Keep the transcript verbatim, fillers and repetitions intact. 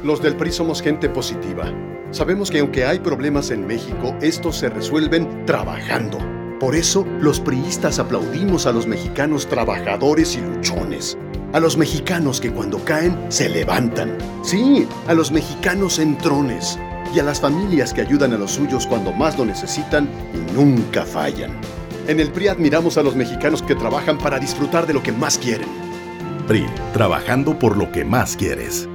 Los del P R I somos gente positiva. Sabemos que aunque hay problemas en México, estos se resuelven trabajando. Por eso, los priistas aplaudimos a los mexicanos trabajadores y luchones. A los mexicanos que cuando caen, se levantan. Sí, a los mexicanos entrones. Y a las familias que ayudan a los suyos cuando más lo necesitan y nunca fallan. En el P R I admiramos a los mexicanos que trabajan para disfrutar de lo que más quieren. P R I, trabajando por lo que más quieres.